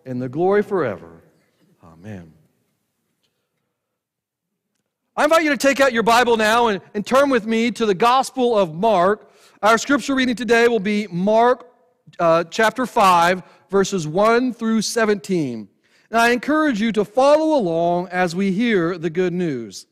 and the glory forever. Amen. I invite you to take out your Bible now and turn with me to the Gospel of Mark. Our scripture reading today will be Mark chapter 5, verses 1 through 17. And I encourage you to follow along as we hear the good news.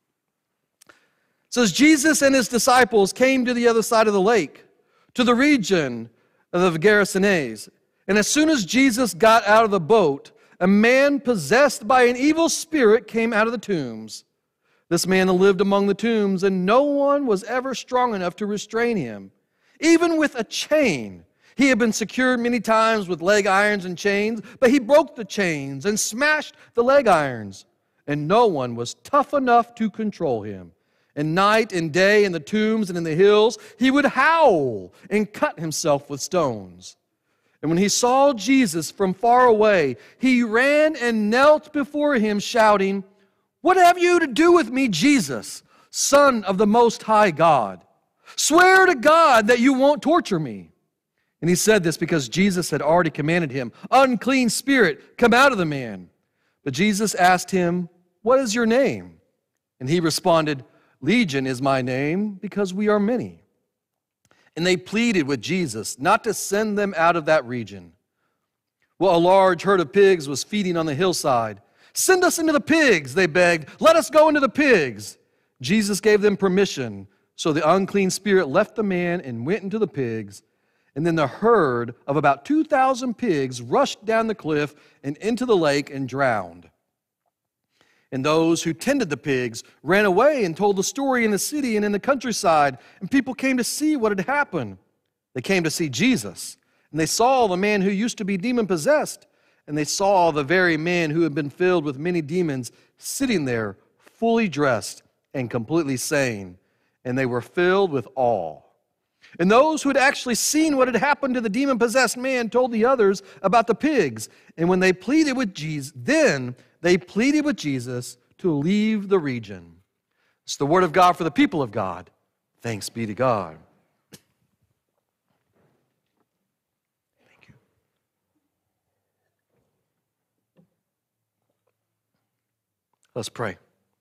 It says, Jesus and his disciples came to the other side of the lake, to the region of the Gerasenes. And as soon as Jesus got out of the boat, a man possessed by an evil spirit came out of the tombs. This man lived among the tombs, and no one was ever strong enough to restrain him. Even with a chain, he had been secured many times with leg irons and chains, but he broke the chains and smashed the leg irons, and no one was tough enough to control him. And night and day in the tombs and in the hills, he would howl and cut himself with stones. And when he saw Jesus from far away, he ran and knelt before him, shouting, "What have you to do with me, Jesus, Son of the Most High God? Swear to God that you won't torture me." And he said this because Jesus had already commanded him, "Unclean spirit, come out of the man." But Jesus asked him, "What is your name?" And he responded, "Legion is my name, because we are many." And they pleaded with Jesus not to send them out of that region. Well, a large herd of pigs was feeding on the hillside. "Send us into the pigs," they begged. "Let us go into the pigs." Jesus gave them permission, so the unclean spirit left the man and went into the pigs. And then the herd of about 2,000 pigs rushed down the cliff and into the lake and drowned. And those who tended the pigs ran away and told the story in the city and in the countryside, and people came to see what had happened. They came to see Jesus, and they saw the man who used to be demon-possessed, and they saw the very man who had been filled with many demons sitting there, fully dressed and completely sane, and they were filled with awe. And those who had actually seen what had happened to the demon-possessed man told the others about the pigs. And when they pleaded with Jesus, to leave the region. It's the word of God for the people of God. Thanks be to God. Thank you. Let's pray.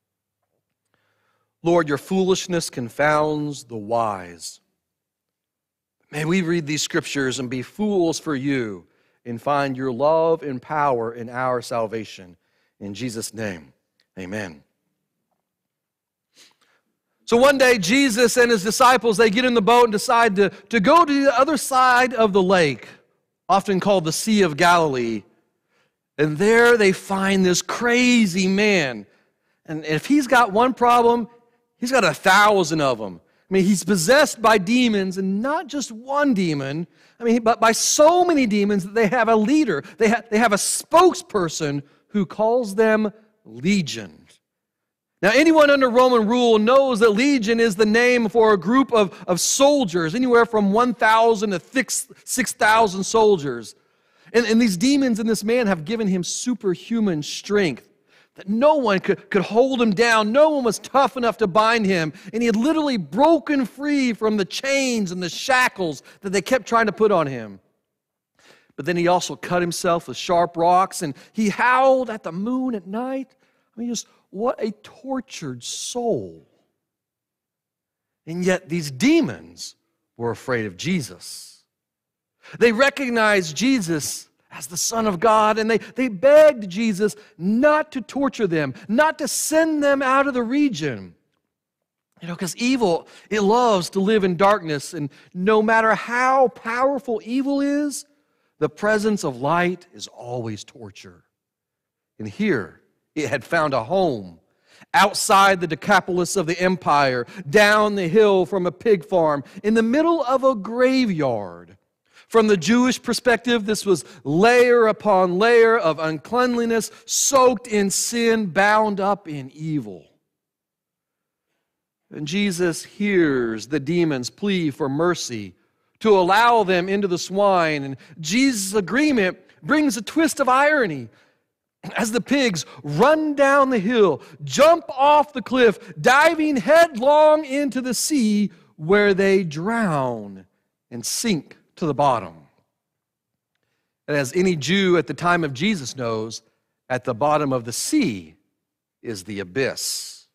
Lord, your foolishness confounds the wise. May we read these scriptures and be fools for you and find your love and power in our salvation. In Jesus' name, amen. So one day, Jesus and his disciples, they get in the boat and decide to go to the other side of the lake, often called the Sea of Galilee. And there they find this crazy man. And if he's got one problem, he's got 1,000 of them. I mean, he's possessed by demons, and not just one demon. But by so many demons that they have a leader. They have a spokesperson who calls them Legion. Now, anyone under Roman rule knows that Legion is the name for a group of soldiers, anywhere from 1,000 to 6,000 soldiers. And these demons in this man have given him superhuman strength, that no one could hold him down. No one was tough enough to bind him. And he had literally broken free from the chains and the shackles that they kept trying to put on him. But then he also cut himself with sharp rocks, and he howled at the moon at night. Just what a tortured soul. And yet these demons were afraid of Jesus. They recognized Jesus as the Son of God, and they begged Jesus not to torture them, not to send them out of the region. Because evil, it loves to live in darkness, and no matter how powerful evil is, the presence of light is always torture. And here, it had found a home outside the Decapolis of the empire, down the hill from a pig farm, in the middle of a graveyard. From the Jewish perspective, this was layer upon layer of uncleanliness, soaked in sin, bound up in evil. And Jesus hears the demons' plea for mercy to allow them into the swine. And Jesus' agreement brings a twist of irony as the pigs run down the hill, jump off the cliff, diving headlong into the sea, where they drown and sink to the bottom. And as any Jew at the time of Jesus knows, at the bottom of the sea is the abyss.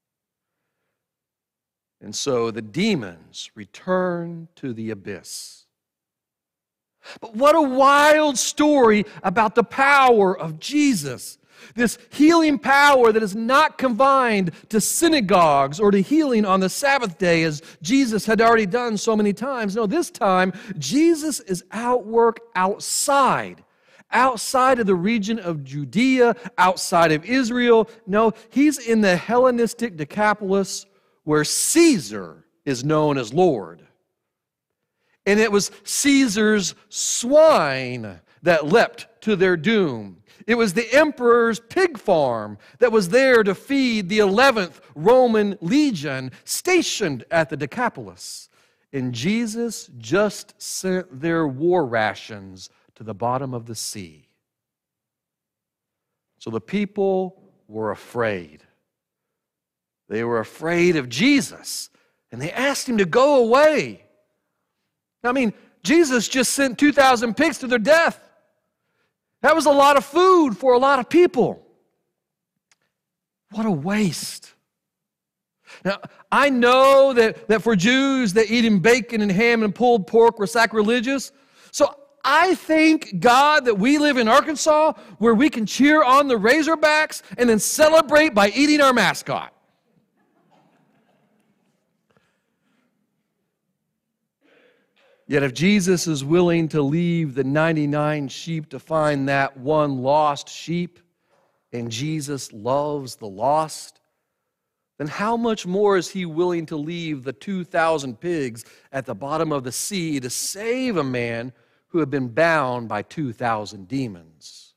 And so the demons return to the abyss. But what a wild story about the power of Jesus. This healing power that is not confined to synagogues or to healing on the Sabbath day as Jesus had already done so many times. No, this time Jesus is at work outside of the region of Judea, outside of Israel. No, he's in the Hellenistic Decapolis where Caesar is known as Lord. And it was Caesar's swine that leapt to their doom. It was the emperor's pig farm that was there to feed the 11th Roman legion stationed at the Decapolis. And Jesus just sent their war rations to the bottom of the sea. So the people were afraid. They were afraid of Jesus, and they asked him to go away. I mean, Jesus just sent 2,000 pigs to their death. That was a lot of food for a lot of people. What a waste. Now, I know that for Jews that eating bacon and ham and pulled pork were sacrilegious. So I thank God that we live in Arkansas where we can cheer on the Razorbacks and then celebrate by eating our mascot. Yet if Jesus is willing to leave the 99 sheep to find that one lost sheep, and Jesus loves the lost, then how much more is he willing to leave the 2,000 pigs at the bottom of the sea to save a man who had been bound by 2,000 demons?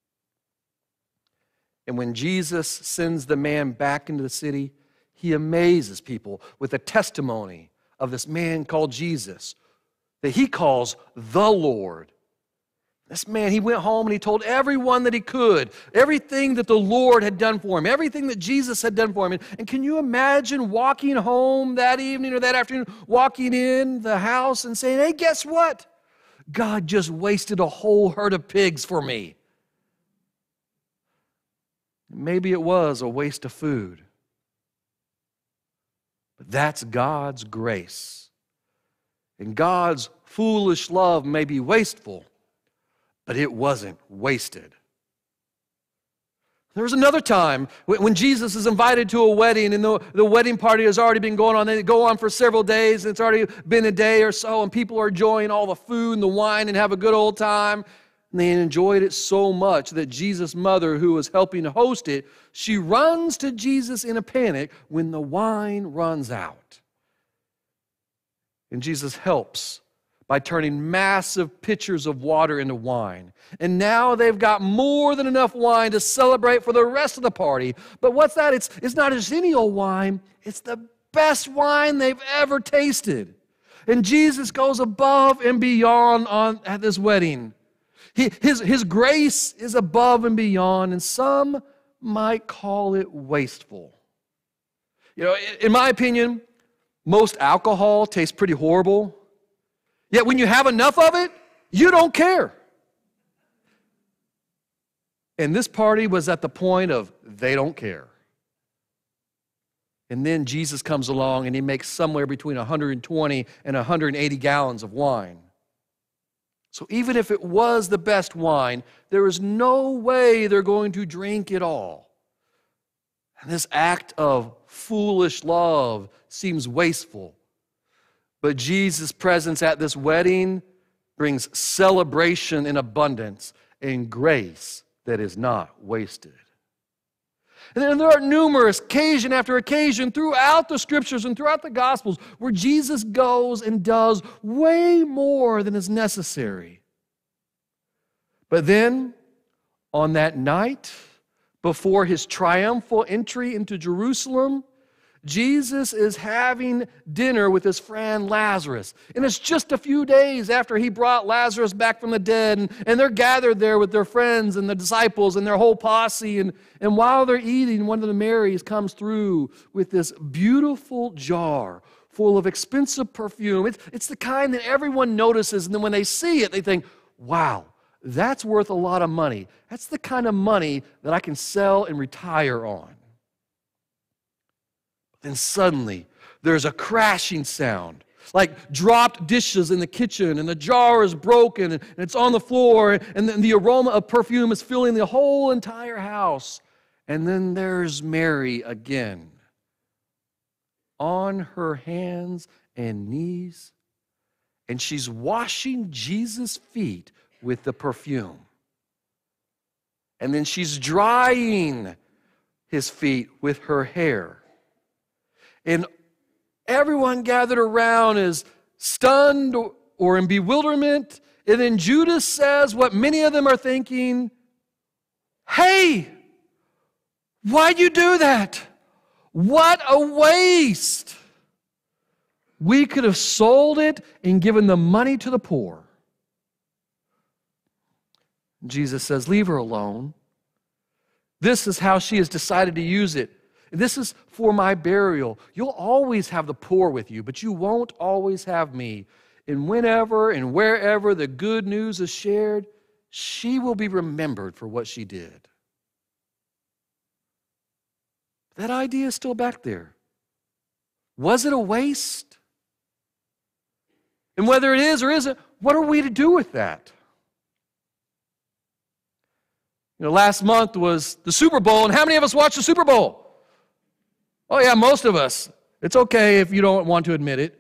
And when Jesus sends the man back into the city, he amazes people with the testimony of this man called Jesus, that he calls the Lord. This man, he went home and he told everyone that he could, everything that the Lord had done for him, everything that Jesus had done for him. And can you imagine walking home that evening or that afternoon, walking in the house and saying, hey, guess what? God just wasted a whole herd of pigs for me. Maybe it was a waste of food. But that's God's grace. And God's foolish love may be wasteful, but it wasn't wasted. There was another time when Jesus is invited to a wedding, and the wedding party has already been going on. They go on for several days, and it's already been a day or so, and people are enjoying all the food and the wine and have a good old time. And they enjoyed it so much that Jesus' mother, who was helping to host it, she runs to Jesus in a panic when the wine runs out. And Jesus helps by turning massive pitchers of water into wine. And now they've got more than enough wine to celebrate for the rest of the party. But what's that? It's not just any old wine. It's the best wine they've ever tasted. And Jesus goes above and beyond at this wedding. His grace is above and beyond, and some might call it wasteful. You know, in my opinion, most alcohol tastes pretty horrible. Yet when you have enough of it, you don't care. And this party was at the point of they don't care. And then Jesus comes along and he makes somewhere between 120 and 180 gallons of wine. So even if it was the best wine, there is no way they're going to drink it all. And this act of foolish love seems wasteful. But Jesus' presence at this wedding brings celebration in abundance and grace that is not wasted. And then there are numerous, occasion after occasion, throughout the Scriptures and throughout the Gospels, where Jesus goes and does way more than is necessary. But then, on that night, before his triumphal entry into Jerusalem, Jesus is having dinner with his friend Lazarus. And it's just a few days after he brought Lazarus back from the dead. And they're gathered there with their friends and the disciples and their whole posse. And while they're eating, one of the Marys comes through with this beautiful jar full of expensive perfume. It's the kind that everyone notices. And then when they see it, they think, wow, that's worth a lot of money. That's the kind of money that I can sell and retire on. Then suddenly, there's a crashing sound, like dropped dishes in the kitchen, and the jar is broken, and it's on the floor, and the aroma of perfume is filling the whole entire house. And then there's Mary again, on her hands and knees, and she's washing Jesus' feet with the perfume. And then she's drying his feet with her hair. And everyone gathered around is stunned or in bewilderment. And then Judas says what many of them are thinking, hey, why'd you do that? What a waste. We could have sold it and given the money to the poor. Jesus says, leave her alone. This is how she has decided to use it. This is for my burial. You'll always have the poor with you, but you won't always have me. And whenever and wherever the good news is shared, she will be remembered for what she did. That idea is still back there. Was it a waste? And whether it is or isn't, what are we to do with that? Last month was the Super Bowl, and how many of us watched the Super Bowl? Oh yeah, most of us. It's okay if you don't want to admit it.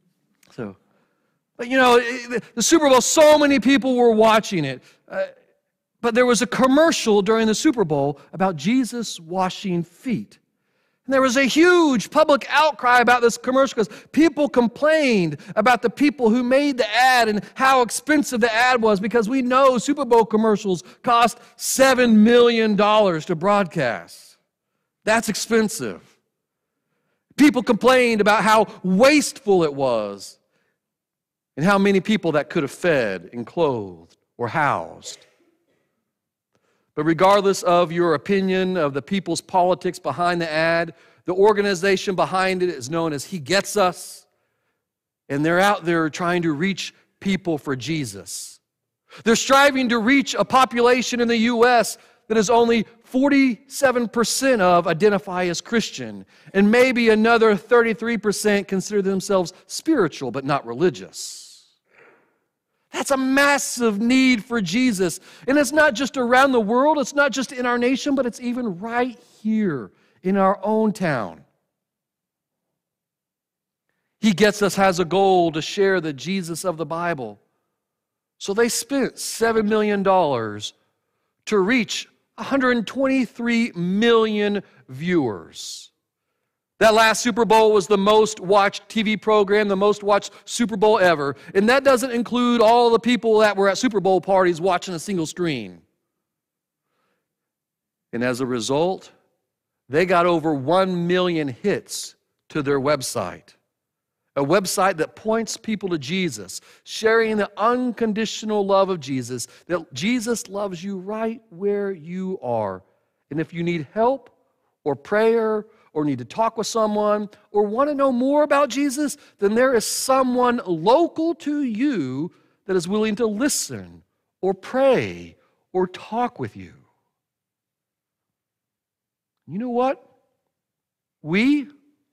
But the Super Bowl, so many people were watching it. But there was a commercial during the Super Bowl about Jesus washing feet. And there was a huge public outcry about this commercial because people complained about the people who made the ad and how expensive the ad was, because we know Super Bowl commercials cost $7 million to broadcast. That's expensive. People complained about how wasteful it was and how many people that could have fed and clothed or housed. But regardless of your opinion of the people's politics behind the ad, the organization behind it is known as He Gets Us, and they're out there trying to reach people for Jesus. They're striving to reach a population in the U.S. that is only 47% of identify as Christian, and maybe another 33% consider themselves spiritual but not religious. That's a massive need for Jesus. And it's not just around the world, it's not just in our nation, but it's even right here in our own town. He Gets Us has a goal to share the Jesus of the Bible. So they spent $7 million to reach 123 million viewers. That last Super Bowl was the most watched TV program, the most watched Super Bowl ever. And that doesn't include all the people that were at Super Bowl parties watching a single screen. And as a result, they got over 1 million hits to their website. A website that points people to Jesus, sharing the unconditional love of Jesus, that Jesus loves you right where you are. And if you need help or prayer or need to talk with someone or want to know more about Jesus, then there is someone local to you that is willing to listen or pray or talk with you. You know what? We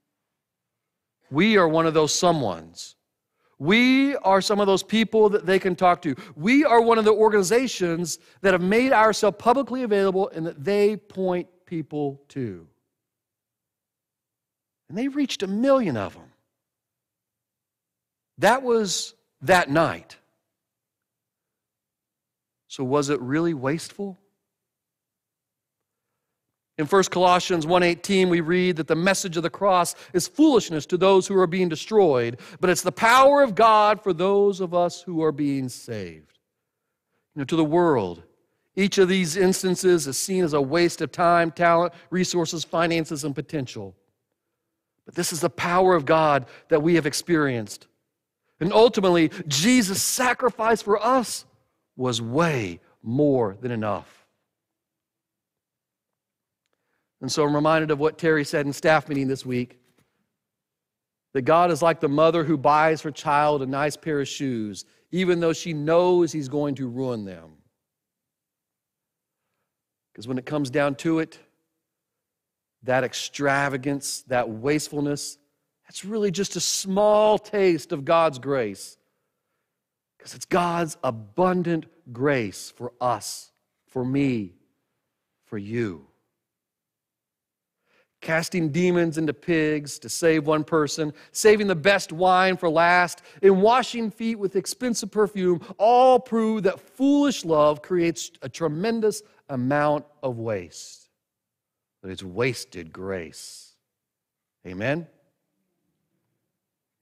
are one of those someones. We are some of those people that they can talk to. We are one of the organizations that have made ourselves publicly available and that they point people to. And they reached 1 million of them. That was that night. So was it really wasteful? In 1 Colossians 1:18, we read that the message of the cross is foolishness to those who are being destroyed, but it's the power of God for those of us who are being saved. To the world, each of these instances is seen as a waste of time, talent, resources, finances, and potential. But this is the power of God that we have experienced. And ultimately, Jesus' sacrifice for us was way more than enough. And so I'm reminded of what Terry said in staff meeting this week, that God is like the mother who buys her child a nice pair of shoes, even though she knows he's going to ruin them. Because when it comes down to it, that extravagance, that wastefulness, that's really just a small taste of God's grace. Because it's God's abundant grace for us, for me, for you. Casting demons into pigs to save one person, saving the best wine for last, and washing feet with expensive perfume all prove that foolish love creates a tremendous amount of waste. But it's wasted grace. Amen?